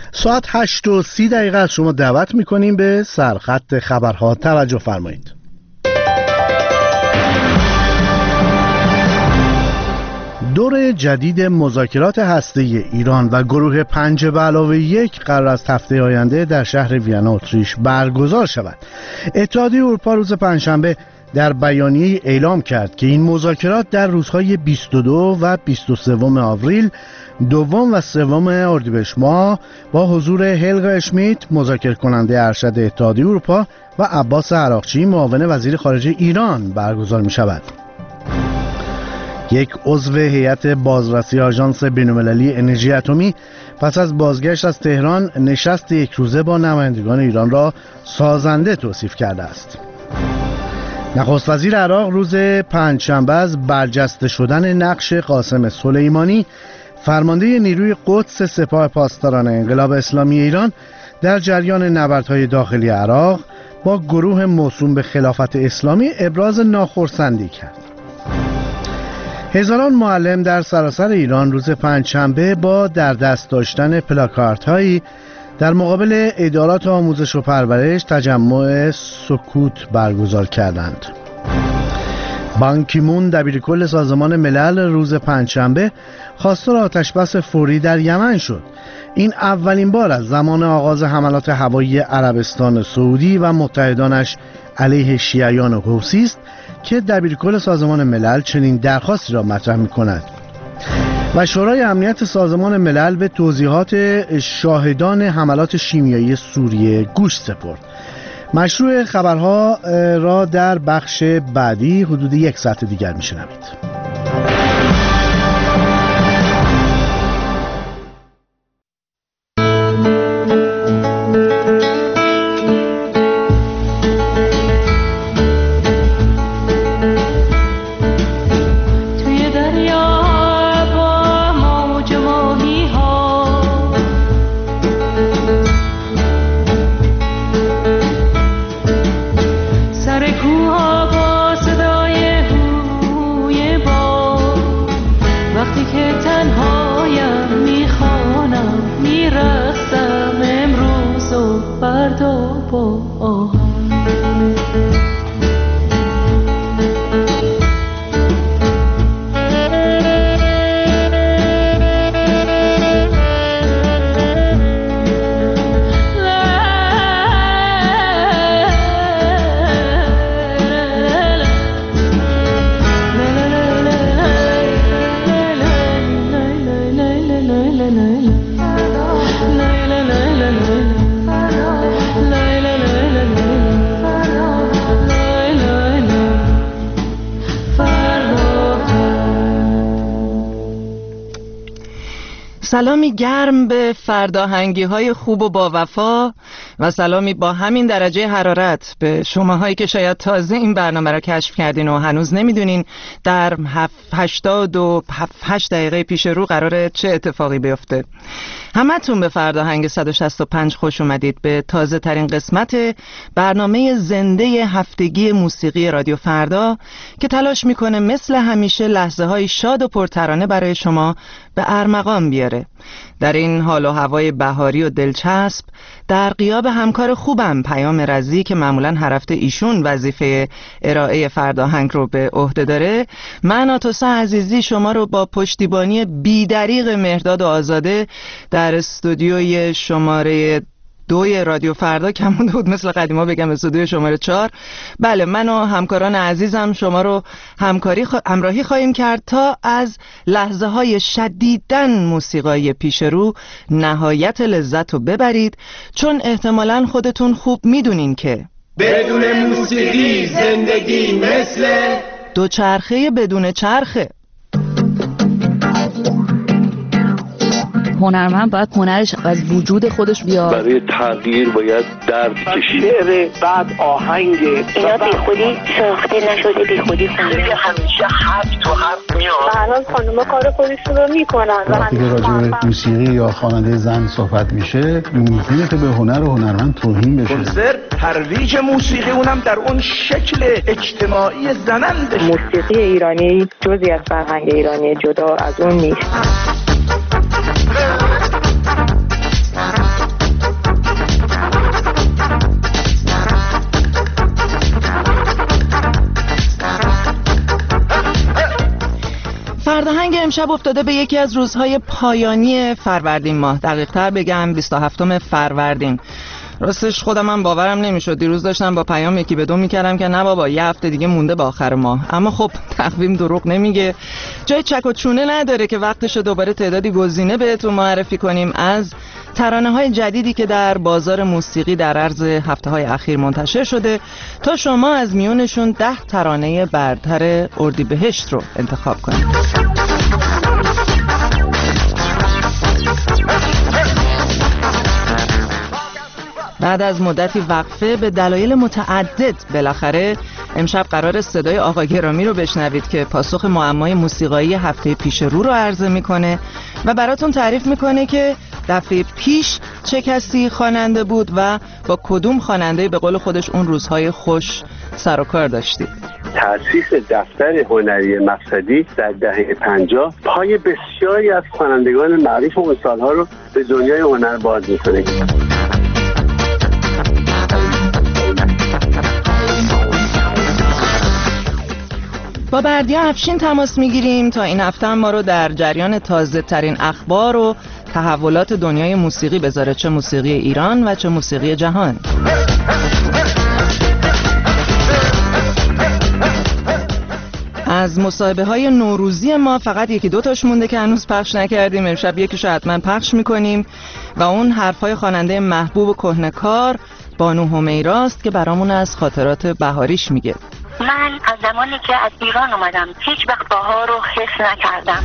ساعت 8:30 از شما دعوت میکنیم به سرخط خبرها توجه فرمایید. دور جدید مذاکرات هسته‌ای ایران و گروه 5+1 قرار است هفته آینده در شهر وین اتریش برگزار شود. اتحادیه اروپا روز پنجشنبه در بیانیه اعلام کرد که این مذاکرات در روزهای 22 و 23 آوریل، 2 و 3 اردیبهشت ماه با حضور هلگا اشمیت مذاکره کننده ارشد اتحادیه اروپا و عباس عراقچی معاون وزیر خارجه ایران برگزار می شود. یک عضو هیئت بازرسی آژانس بین‌المللی انرژی اتمی پس از بازگشت از تهران نشست یک روزه با نمایندگان ایران را سازنده توصیف کرده است. نخست وزیر عراق روز پنجشنبه از برجسته شدن نقش قاسم سلیمانی فرمانده نیروی قدس سپاه پاسداران انقلاب اسلامی ایران در جریان نبردهای داخلی عراق با گروه موسوم به خلافت اسلامی ابراز ناخرسندی کرد. هزاران معلم در سراسر ایران روز پنجشنبه با در دست داشتن پلاکاردهایی در مقابل ادارات آموزش و پرورش تجمع سکوت برگزار کردند. بان کی مون دبیرکل سازمان ملل روز پنجشنبه خواستار آتشبس فوری در یمن شد. این اولین بار از زمان آغاز حملات هوایی عربستان سعودی و متحدانش علیه شیعیان حوثی است که دبیرکل سازمان ملل چنین درخواستی را مطرح می‌کند. و شورای امنیت سازمان ملل به توضیحات شاهدان حملات شیمیایی سوریه گوش سپرد. مشروع خبرها را در بخش بعدی حدود 1 ساعت دیگر میشنوید. سلامی گرم به فرداهنگی‌های خوب و با وفا و سلامی با همین درجه حرارت به شماهایی که شاید تازه این برنامه را کشف کردین و هنوز نمیدونین در 88 دقیقه پیش رو قراره چه اتفاقی بیفته. همتون به فرداهنگ 165 خوش اومدید، به تازه ترین قسمت برنامه زنده هفتگی موسیقی رادیو فردا که تلاش میکنه مثل همیشه لحظه های شاد و پرترانه برای شما به ارمغان بیاره. در این حال و هوای بهاری و دلچسب در غیاب همکار خوبم پیام رضی که معمولا هر هفته ایشون وظیفه ارائه فرداهنگ رو به عهده داره، من آتوسا عزیزی شما رو با پشتیبانی بی‌دریغ مهرداد و آزاده در استودیوی شماره 2 رادیو فردا کم مونده بود مثل قدیما بگم استودیو شماره 4، بله من و همکاران عزیزم شما رو همراهی خواهیم کرد تا از لحظه های شدیداً موسیقایی پیش رو نهایت لذت رو ببرید، چون احتمالاً خودتون خوب میدونین که بدون موسیقی زندگی مثل دوچرخه بدون چرخه. هنرمند باید هنرش از وجود خودش بیاد. برای تغییر باید درد کشید. شعر بعد آهنگ اینا بی خودی ساخته نشده، بی خودی همیشه حرف تو حرف میاد. الان خانوما کار خودشون رو میکنن. وقتی که راجع به موسیقی یا خواننده زن صحبت میشه ممکنه که به هنر و هنرمند توهین بشه. کنسرت ترویج موسیقی اونم در اون شکل اجتماعی زننده. موسیقی ایرانی جزئی از فرهنگ ایرانی، جدا از اون نیست. فردا امشب افتاده به یکی از روزهای پایانی فروردین ماه، دقیق‌تر بگم 27 فروردین. راستش خودم هم باورم نمیشد. دیروز داشتم با پیام یکی به دو میکردم که نه بابا یه هفته دیگه مونده به آخر ماه، اما خب تقویم دروغ نمیگه. جای چک و چونه نداره که وقتش دوباره تعدادی گزینه بهتون معرفی کنیم از ترانه‌های جدیدی که در بازار موسیقی در عرض هفته‌های اخیر منتشر شده تا شما از میونشون 10 ترانه برتر اردیبهشت رو انتخاب کنید. بعد از مدتی وقفه به دلایل متعدد بالاخره امشب قرار صدای آقا گرامی رو بشنوید که پاسخ معمای موسیقایی هفته پیش رو عرضه میکنه و براتون تعریف میکنه که دفعه پیش چه کسی خواننده بود و با کدوم خواننده به قول خودش اون روزهای خوش سر و کار داشتید. تأسیس دفتر هنری مقصدی در دهه 50 پای بسیاری از خوانندگان معروف اون سالها رو به دنیای هنر باز میکنه. با بردیا افشین تماس میگیریم تا این هفته ما رو در جریان تازه ترین اخبار و تحولات دنیای موسیقی بذاره، چه موسیقی ایران و چه موسیقی جهان. از مصاحبه های نوروزی ما فقط یکی دو تاش مونده که هنوز پخش نکردیم. امشب یکیشو حتما پخش میکنیم و اون حرفای خواننده محبوب و کهنه‌کار بانو همیراست که برامون از خاطرات بهاریش میگه. من از زمانی که از ایران اومدم هیچ وقت بهار رو حس نکردم.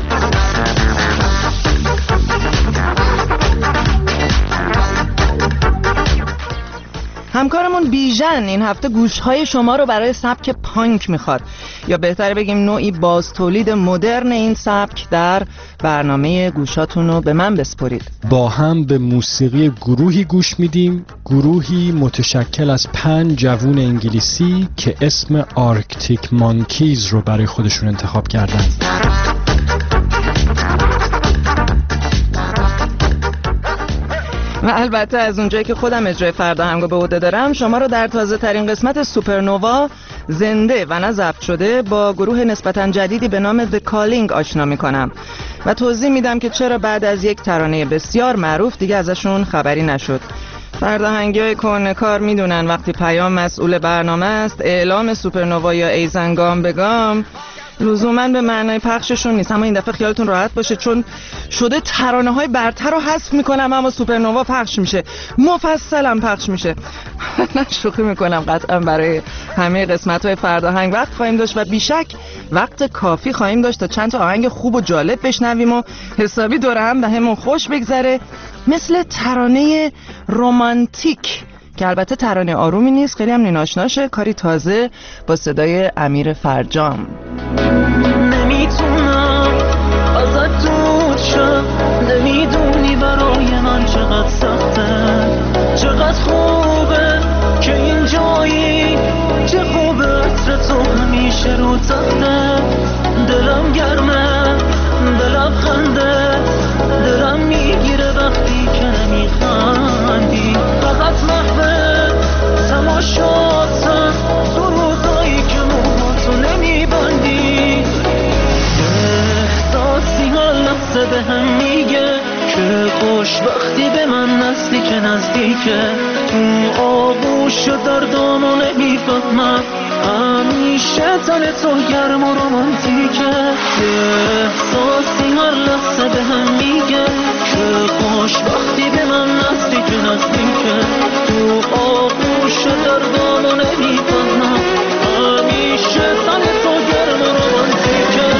همکارمون بیژن این هفته گوشهای شما رو برای سبک پانک میخواد، یا بهتره بگیم نوعی باز تولید مدرن این سبک در برنامه گوشاتون رو به من بسپرید. با هم به موسیقی گروهی گوش میدیم، گروهی متشکل از 5 جوون انگلیسی که اسم آرکتیک مانکیز رو برای خودشون انتخاب کردن. و البته از اونجایی که خودم اجرای فردا هنگو به عهده دارم، شما رو در تازه ترین قسمت سوپرنووا زنده و نه ضبط شده با گروه نسبتاً جدیدی به نام The Calling آشنا میکنم و توضیح میدم که چرا بعد از یک ترانه بسیار معروف دیگه ازشون خبری نشد. فرداهنگی‌های کهنه‌کار میدونن وقتی پیام مسئول برنامه است، اعلام سوپرنووا یا ایزنگام بگام لزوماً به معنای پخششون نیست. اما این دفعه خیالتون راحت باشه چون شده ترانه‌های برتر رو حذف میکنم اما سوپرنووا پخش میشه، مفصلم پخش میشه. نه شوخی میکنم، قطعا برای همه قسمت‌های فرداهنگ وقت خواهیم داشت و بیشک وقت کافی خواهیم داشت تا چند تا آهنگ خوب و جالب بشنویم و حسابی دور هم به همون خوش بگذره، مثل ترانه رومانتیک که البته ترانه آرومی نیست، خیلی هم نیناشناشه، کاری تازه با صدای امیر فرجام. نمیتونم ازت دور شم، نمیدونی برای من چقدر سخته، چقدر خوبه که این جایی، چه خوبه عطر تو همیشه رو تخته، دلم گرمه دلم خنده، دلم میگیره وقتی که نمیخندی، فقط محوه تماشاتم تو روزایی که موهاتو نمیبندی، احساسی هر لحظه به هم میگه که خوشبختی به من نزدیک نزدیکه، تو آغوش دردامو نمیفهمم، همیشه تن تو گرم و رومانتیکه، احساسی هر لحظه به هم میگه که خوشبختی به من نزدیک نزدیکه، تو آغوش دردامو نمیفهمم، همیشه تن تو گرم و رومانتیکه.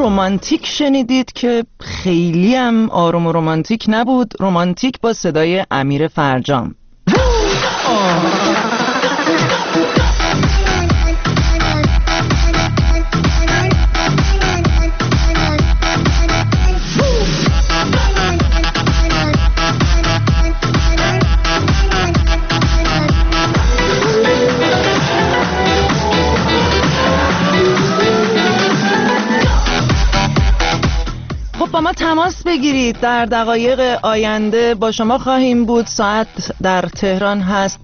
رمانتیک شنیدید که خیلی هم آروم و رمانتیک نبود، رمانتیک با صدای امیر فرجام. با ما تماس بگیرید، در دقایق آینده با شما خواهیم بود. ساعت در تهران هست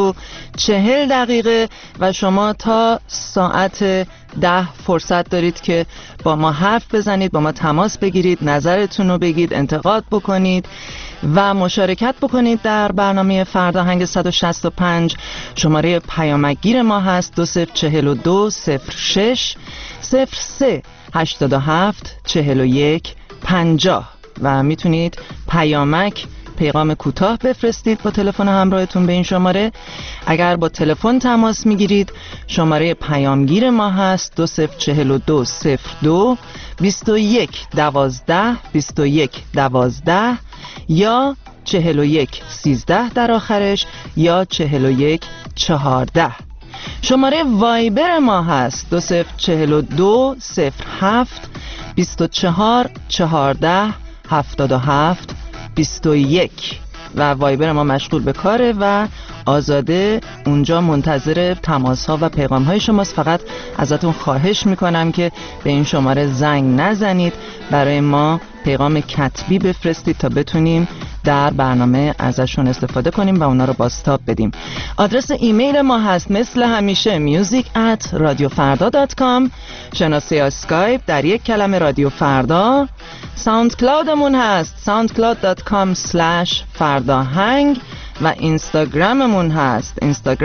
20:40 و شما تا ساعت 10 فرصت دارید که با ما حرف بزنید، با ما تماس بگیرید، نظرتون رو بگید، انتقاد بکنید و مشارکت بکنید در برنامه فرداهنگ 165. شماره پیامکگیر ما هست 2042 06 03 87 41 50 و میتونید پیغام کوتاه بفرستید با تلفن همراهتون به این شماره. اگر با تلفن تماس میگیرید شماره پیامگیر ما هست 2042 02 21 12 21 12 یا 41 13 در آخرش یا 41 14. شماره وایبر ما هست 2042 07 24 14 77 21 و وایبر ما مشغول به کاره و آزاده اونجا منتظر تماس ها و پیغام های شماست. فقط ازتون خواهش میکنم که به این شماره زنگ نزنید، برای ما پیغام کتبی بفرستید تا بتونیم در برنامه ازشون استفاده کنیم و اونا رو بازتاب بدیم. آدرس ایمیل ما هست مثل همیشه music@radiofarda.com. شناسه اسکایپ در یک کلمه رادیو فردا. ساوند کلاودمون هست soundcloud.com/fardahang و اینستاگراممون هست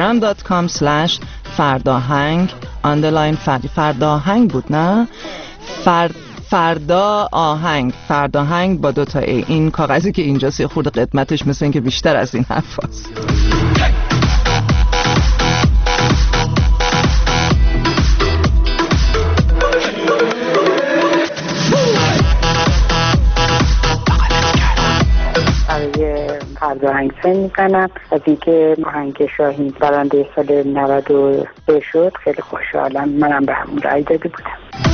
instagram.com/fardahang فرداهنگ بود نه؟ فردا آهنگ، فرداهنگ با 2 ای. این کاغذی که اینجاست یه خورده قدمتش مثل این که بیشتر از این حرف هست. فرداهنگ سن میکنم از اینکه آهنگ شاهین برنده سال 92 شد. خیلی خوشحالم، منم به همون رای داده بودم.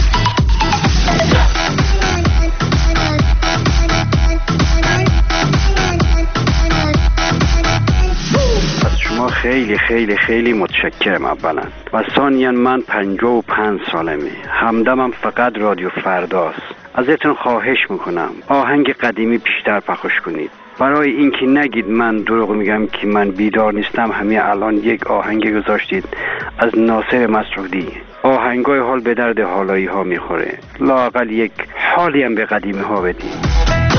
از شما خیلی خیلی خیلی متشکرم اولا و ثانیاً من 55 سالمه، همدمم فقط رادیو فرداست. ازتون خواهش میکنم آهنگ قدیمی بیشتر پخش کنید، برای اینکه نگید من دروغ میگم که من بیدار نیستم. همین الان یک آهنگ گذاشتید از ناصر مسعودی، آهنگای حال به درد حالایی ها میخوره، لااقل یک حالی هم به قدیمی ها بدید.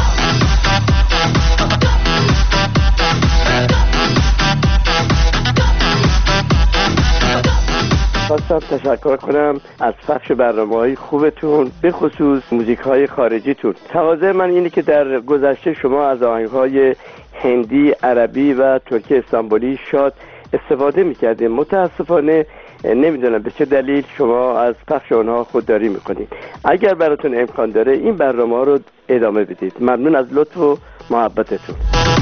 خواستم تشکر کنم از پخش برنامه‌های خوبتون، به خصوص موزیک‌های خارجیتون. تقاضای من اینه که در گذشته شما از آهنگ‌های هندی، عربی و ترکی استانبولی شاد استفاده می‌کردید. متأسفانه نمیدونم به چه دلیل شما از پخش اونها خودداری می‌کنید. اگر براتون امکان داره این برنامه‌ها رو ادامه بدید. ممنون از لطف و محبتتون.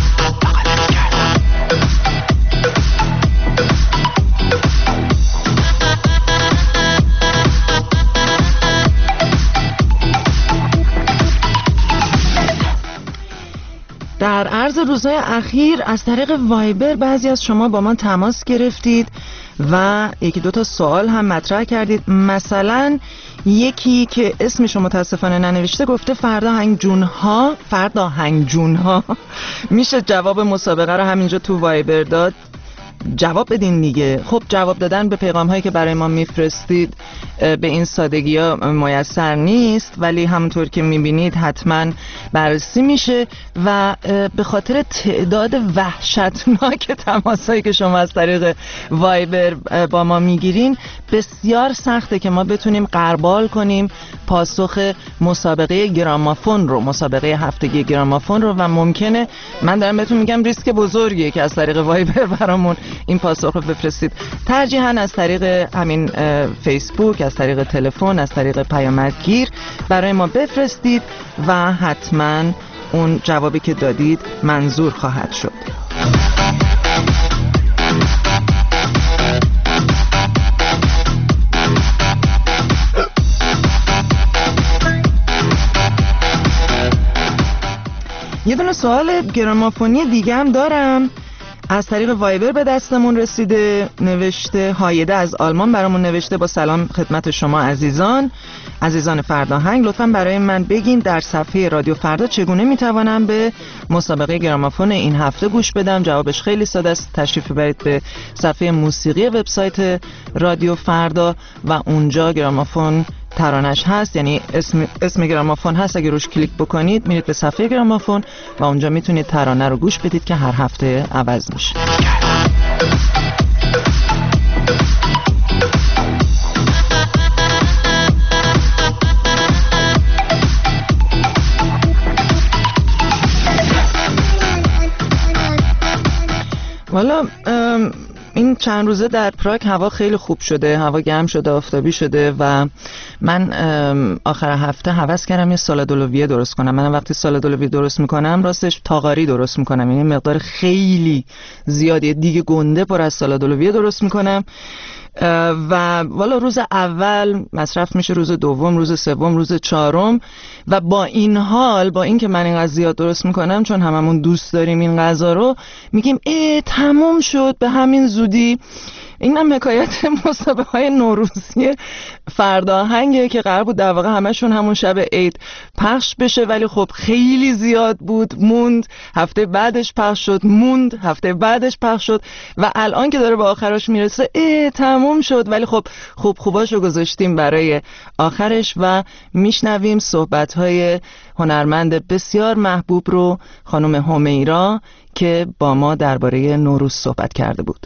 در عرض روزهای اخیر از طریق وایبر بعضی از شما با ما تماس گرفتید و 1-2 سوال هم مطرح کردید. مثلا یکی که اسمش رو متاسفانه ننوشته گفته فرداهنگ جونها میشه جواب مسابقه رو همینجا تو وایبر داد؟ جواب بدین دیگه. خب جواب دادن به پیغام هایی که برای ما میفرستید به این سادگی ها میسر نیست، ولی همونطور که میبینید حتما بررسی میشه و به خاطر تعداد وحشتناک تماس هایی که شما از طریق وایبر با ما میگیرین بسیار سخته که ما بتونیم غربال کنیم پاسخ مسابقه گرامافون رو، مسابقه هفتگی گرامافون رو، و ممکنه من دارم بهتون میگم ریسک بزرگیه که از طریق وایبر برامون این پاسخ رو بفرستید. ترجیحاً از طریق همین فیسبوک، از طریق تلفن، از طریق پیامکگیر برای ما بفرستید و حتماً اون جوابی که دادید منظور خواهد شد. یه دونه سوال گرامافونی دیگه هم دارم، از طریق وایبر به دستمون رسیده. نوشته هایده از آلمان برامون نوشته: با سلام خدمت شما عزیزان فرداهنگ، لطفاً برای من بگین در صفحه رادیو فردا چگونه میتوانم به مسابقه گرامافون این هفته گوش بدم؟ جوابش خیلی ساده است، تشریف ببرید به صفحه موسیقی وبسایت رادیو فردا و اونجا گرامافون ترانش هست، یعنی اسم گرامافون هست. اگه روش کلیک بکنید میرید به صفحه گرامافون و اونجا میتونید ترانه رو گوش بدید که هر هفته عوض میشه. والا این چند روزه در پراگ هوا خیلی خوب شده، هوا گرم شده، آفتابی شده و من آخر هفته هوس کردم یه سالاد لوبیا درست کنم. من وقتی سالاد لوبیا درست میکنم راستش تاغاری درست میکنم، یعنی مقدار خیلی زیادی دیگه گنده پر از سالاد لوبیا درست میکنم و والا روز اول مصرف میشه، روز دوم، روز سوم، روز چهارم و با این حال، با این که من اینقدر زیاد درست میکنم، چون هممون دوست داریم این غذا رو، میگیم تموم شد به همین زودی. این هم حکایت مسابقه های نوروزی فرداهنگه که قرار بود در واقع همشون همون شب عید پخش بشه، ولی خب خیلی زیاد بود، موند، هفته بعدش پخش شد، موند، هفته بعدش پخش شد و الان که داره به آخرش میرسه تموم شد، ولی خب خوباشو گذاشتیم برای آخرش و میشنویم صحبت های هنرمند بسیار محبوب رو، خانم همیرا، که با ما درباره نوروز صحبت کرده بود.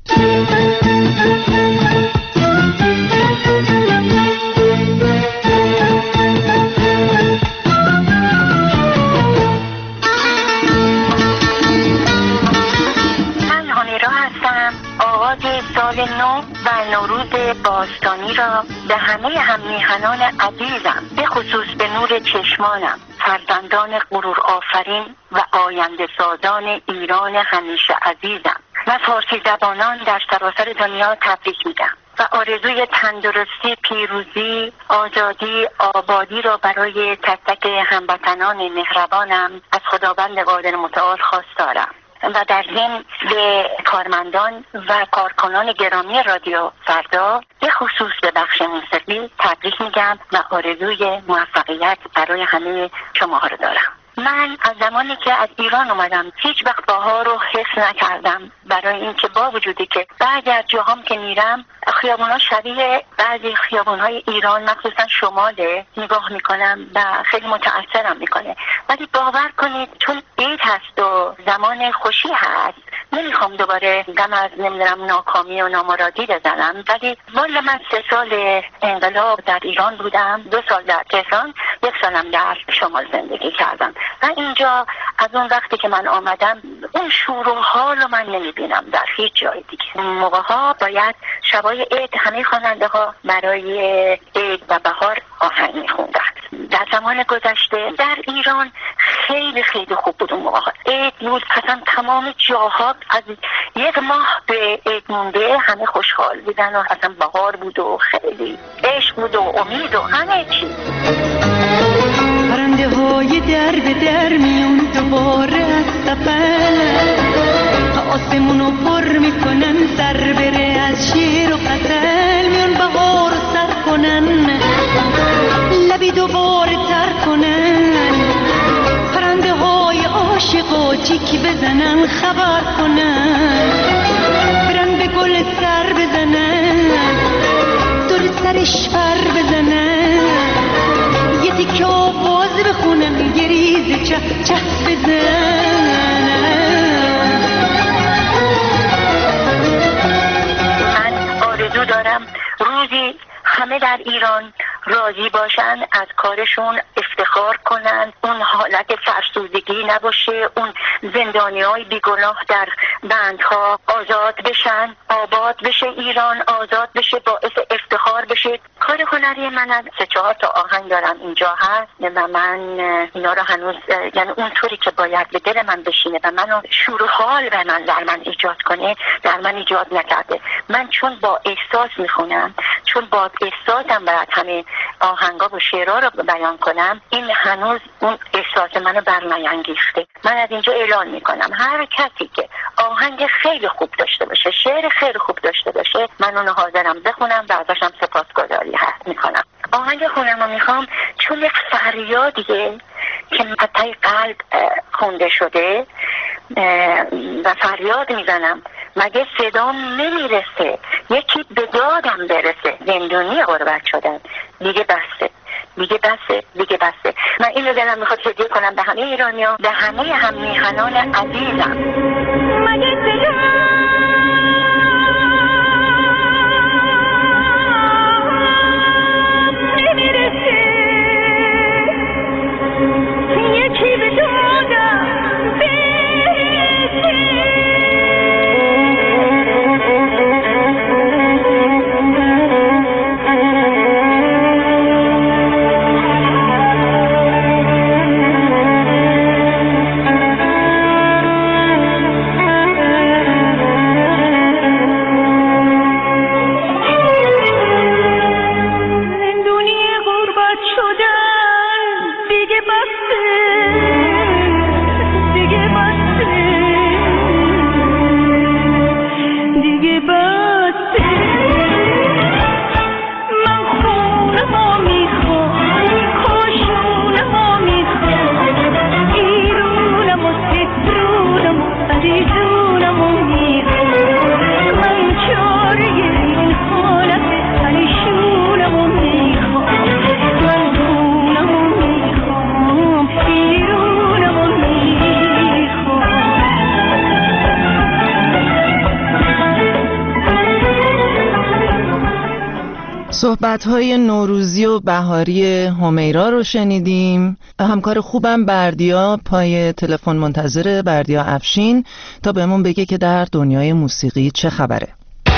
آغاز سال نو و نوروز باستانی را به همه هم‌میهنان عزیزم، به خصوص به نور چشمانم، فرزندان غرور آفرین و آینده سازان ایران همیشه عزیزم و فارسی زبانان در سراسر دنیا تبریک میگم و آرزوی تندرستی، پیروزی، آزادی، آبادی را برای تک تک هموطنان مهربانم از خداوند قادر متعال خواست دارم و در ضمن به کارمندان و کارکنان گرامی رادیو فردا به خصوص به بخش موسیقی تبریک میگم و آرزوی موفقیت برای همه شماها رو دارم. من از زمانی که از ایران اومدم هیچ وقت بهار رو حس نکردم، برای اینکه با وجودی که بعضی از جاهام که میرم خیابونا شبیه بعضی خیابونهای ایران مخصوصا شماله نگاه میکنم و خیلی متاثرم میکنه، ولی باور کنید چون عید هست و زمان خوشی هست نمیخوام دوباره دم از ناکامی و نامرادی بزنم، ولی والا من 3 سال انقلاب در ایران بودم، 2 سال در تهران، 1 سالم در شمال زندگی کردم و اینجا از اون وقتی که من آمدم اون شور و حال رو من نمیبینم در هیچ جای دیگه. اون موقع ها باید شبای عید همه خواننده ها برای عید و بهار آهنگ میخوندن. در زمان گذشته در ایران خیلی خیلی خوب بود اون موقع ها. عید بود، اصلا تمام جاها از 1 ماه به عید مونده همه خوشحال بودن و اصلا بهار بود و خیلی عشق بود و امید و همه چی. پرنده های در به در میون دوباره از سفر آسمونو پر میکنن، سر بره از شیر و قتل میون بهار رو سر کنن، لبی دوباره تر کنن، پرنده های عاشق و چیک بزنن خبر کنن، برن به گل سر بزنن، دور سرش پر بزنن، یه تیکه آواز بخونن، یه ریز چه چه بزنن. من آرزو دارم روزی همه در ایران راضی باشن، از کارشون افتخار کنن، اون حالت فرسودگی نباشه، اون زندانی‌های بیگناه در بندها آزاد بشن، آباد بشه ایران، آزاد بشه، باعث افتخار بشه. کار هنری من از 3-4 تا آهنگ دارم اینجا هست و من اینا رو هنوز یعنی اونطوری که باید به دل من بشینه و منو شور و حال به من در من ایجاد کنه در من ایجاد نکرده. من چون با احساس میخونم، چون با احساسم باید همه آهنگا و شعرها رو بیان کنم، این هنوز اون احساس منو برنیانگیخته. من از اینجا اعلان میکنم هر کسی که آهنگ خیلی خوب داشته باشه، شعر خیلی خوب داشته باشه، من اونو حاضرم بخونم و ازشم سپاسگزاری هست میکنم. آهنگ خونم رو میخوام چون یک فریادیه که از ته قلب خونده شده و فریاد میزنم مگه صدام نمیرسه، یکی به دادم برسه، زندونی غربت شدن، دیگه بسته، دیگه بسه، دیگه بسه. من این رو دلم میخواد هدیه کنم به همه ایرانی‌ها، به همه هم میهنان عزیزم. مگه صدام نمیرسه، یکی به دادم صحبت‌های نوروزی و بهاری همیرا رو شنیدیم. همکار خوبم بردیا پای تلفن منتظره، بردیا افشین، تا بهمون بگه که در دنیای موسیقی چه خبره.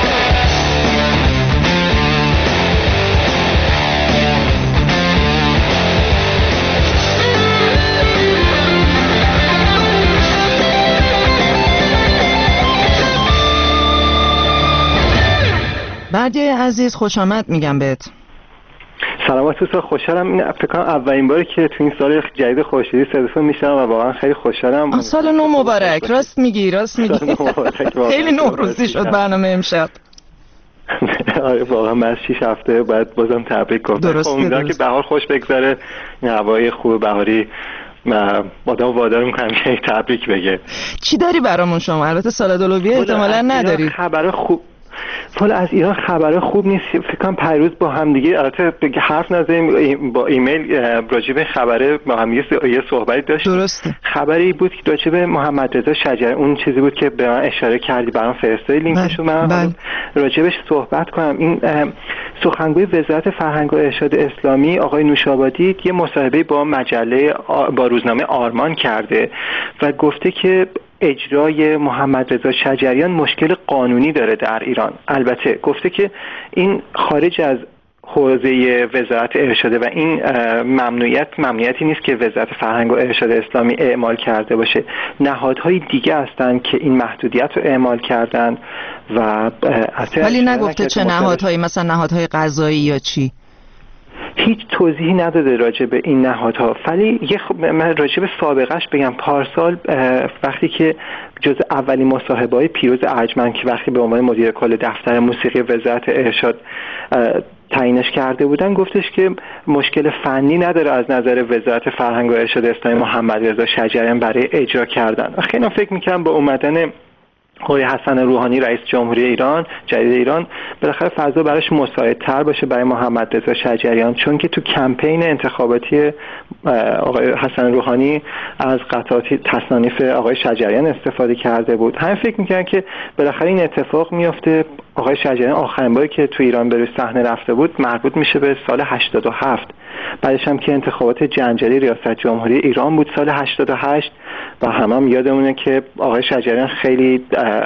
بردیا عزیز خوش آمد میگم بهت. سلامت دوستا، خوشحالم. این فکر کنم اولین باری که تو این سال جدید خورشیدی صداتون میشنم و واقعا خیلی خوشحالم. سال نو مبارک. راست میگی خیلی نوروزی شد برنامه امشب. آره واقعا من 6 هفته بعد بازم تبریک گفتم. امیدوارم که بهار خوش بگذره، این هوای خوب بهاری آدم وادار میکنم که تبریک بگه. چی داری برامون شما؟ البته سال دلویه احتمالاً نداری. خبر خوب حالا از ایران خبر خوب نیست. فکر کنم پیروز با هم دیگه البته حرف نزدیم، با ایمیل راجع به خبره با هم یه صحبتی داشتیم. درسته. خبری بود که راجع به محمد رضا شجریان، اون چیزی بود که به من اشاره کردی، برام فرستادی لینکشو، من راجعش صحبت کنم. این سخنگوی وزارت فرهنگ و ارشاد اسلامی آقای نوشابادی یه مصاحبه با روزنامه آرمان کرده و گفته که اجرای محمد رضا شجریان مشکل قانونی داره در ایران. البته گفته که این خارج از حوزه وزارت ارشاد و این ممنوعیتی نیست که وزارت فرهنگ و ارشاد اسلامی اعمال کرده باشه. نهادهای دیگه هستن که این محدودیت رو اعمال کردن و ولی نگفته چه نهادهایی، مثلا نهادهای قضایی یا چی؟ هیچ توضیحی نداده راجع به این نهادها. ولی من راجع به سابقش بگم. پارسال وقتی که جز اولین مصاحبه‌های پیروز ارجمند که وقتی به عنوان مدیر کل دفتر موسیقی وزارت ارشاد تعیینش کرده بودن، گفتش که مشکل فنی نداره از نظر وزارت فرهنگ و ارشاد اسلامی محمد رضا شجریان برای اجرا کردن. خیلی فکر می‌کنم با اومدن آقای حسن روحانی رئیس جمهوری ایران جدید ایران بالاخره فضا براش مساعدتر باشه برای محمد رضا شجریان، چون که تو کمپین انتخاباتی آقای حسن روحانی از قطعات تصانیف آقای شجریان استفاده کرده بود. همین فکر می‌کردن که بالاخره این اتفاق میفته. آقای شجریان آخرین باری که تو ایران به روی صحنه رفته بود مربوط میشه به سال 87. بعدش هم که انتخابات جنجالی ریاست جمهوری ایران بود سال 88 و هم یادمونه که آقای شجریان خیلی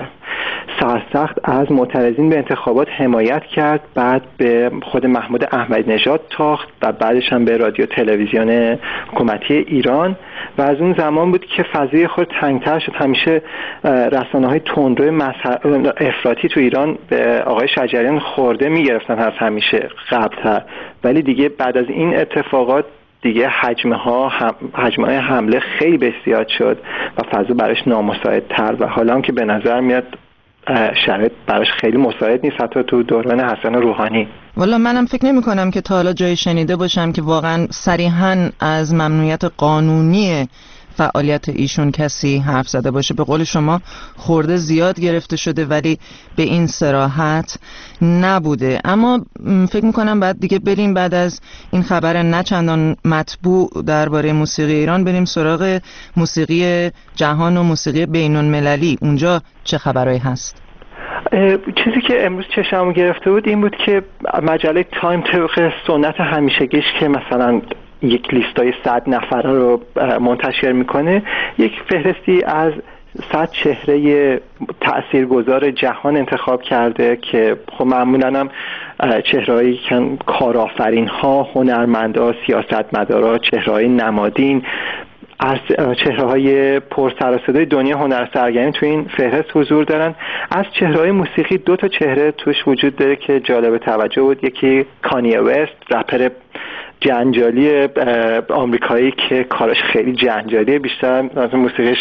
سخت از معترضین به انتخابات حمایت کرد، بعد به خود محمود احمدی نژاد تاخت و بعدش هم به رادیو تلویزیون حکومتی ایران و از اون زمان بود که فضای خود تنگتر شد. همیشه رسانه‌های تندرو افراطی تو ایران به آقای شجریان خورده میگرفتن از همیشه قبل‌تر، ولی دیگه بعد از این اتفاقات دیگه حجم‌های حمله خیلی بسیار شد و فضا براش نامساعدتر و حالا هم که به نظر میاد شرایط براش خیلی مساعد نیست حتی تو دوران حسن روحانی. والا منم فکر نمی کنم که تا حالا جایی شنیده باشم که واقعا صریحاً از ممنوعیت قانونی فعالیت ایشون کسی حرف زده باشه. به قول شما خورده زیاد گرفته شده ولی به این صراحت نبوده. اما فکر میکنم بعد دیگه بریم بعد از این خبر نه چندان مطبوع درباره موسیقی ایران بریم سراغ موسیقی جهان و موسیقی بین‌المللی. اونجا چه خبرایی هست؟ چیزی که امروز چشمو گرفته بود این بود که مجله تایم طبق سنت همیشگیش که مثلا یک لیستای 100 نفره رو منتشر میکنه، یک فهرستی از 100 چهره تاثیرگذار جهان انتخاب کرده که خب معمولا هم چهرهایی که کارآفرین ها، هنرمندا، سیاستمدارا، چهرههای نمادین، از چهره‌های پرسر و صدای دنیا هنر سرگرمی تو این فهرست حضور دارن. از چهره‌های موسیقی 2 تا چهره توش وجود داره که جالب توجه بود. یکی کانیه وست، رپر جنجالی آمریکایی که کارش خیلی جنجالیه، بیشتر از موسیقیش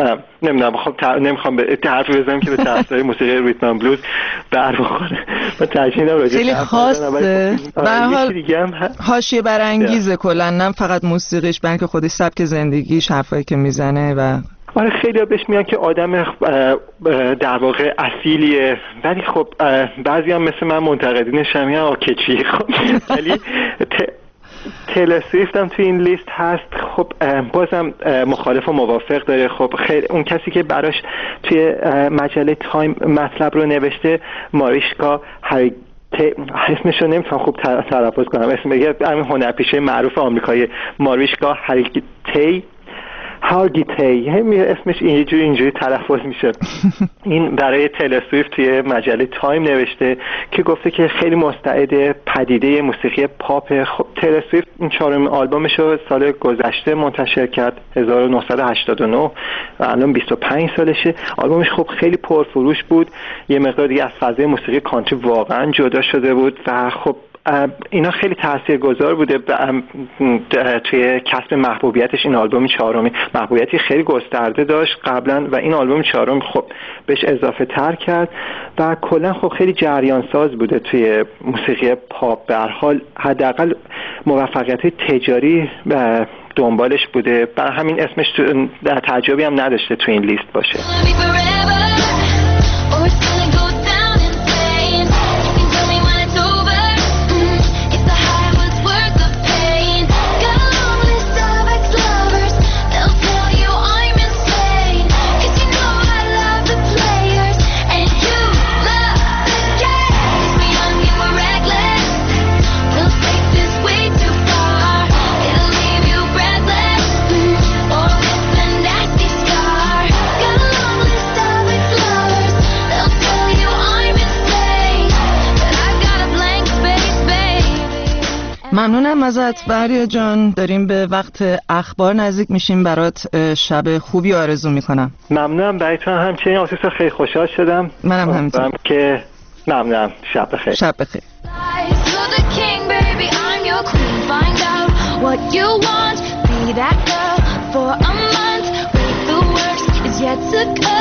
نمیخوام به حرف بزنم که به طرفدار موسیقی ریتم بلوز بر بخوره. من ترجیح میدم راجع خیلی خاصه. به هر حال حاشیه برانگیزه کلا، نه فقط موسیقیش بلکه خودش سبک زندگیش، حرفایی که میزنه و آره خیلی ها بهش میگن که آدم در واقع اصیلیه، ولی خب بعضی هم مثل من منتقدینش هم میگن آکچی. خب ولی تیلر سویفت هم توی این لیست هست. خب بازم مخالف و موافق داره. خب خیلی اون کسی که براش توی مجله تایم مطلب رو نوشته ماریشکا اسمش رو نمیتونم خوب تلفظ کنم، اسم بگه همین هنرپیشه معروف آمریکایی ماریشکا هارگیتی اسمش اینجوری تلفظ میشه. این برای تیلر سویفت توی مجله تایم نوشته که گفته که خیلی مستعد پدیده موسیقی پاپ. خب تیلر سویفت این 4مین آلبومش رو سال گذشته منتشر کرد 1989 و الان 25 سالشه. آلبومش خب خیلی پرفروش بود، یه مقدار دیگه از فضای موسیقی کانتری واقعا جدا شده بود و خب اینا خیلی تاثیرگذار بوده توی کسب محبوبیتش. این آلبوم 4 محبوبیتی خیلی گسترده داشت قبلا و این آلبوم 4 خب بهش اضافه تر کرد و کلا خب خیلی جریان ساز بوده توی موسیقی پاپ. به هر حال حداقل موفقیت تجاری دنبالش بوده، برای همین اسمش تعجبی هم نداشته توی این لیست باشه. ممنونم ازت بهریا جان. داریم به وقت اخبار نزدیک میشیم، برات شب خوبی آرزو میکنم. ممنونم برایتون همچنین آسیسا، خیلی خوشحال شدم. منم همینطور که ممنونم. شب بخیر. شب بخیر. Yet to come.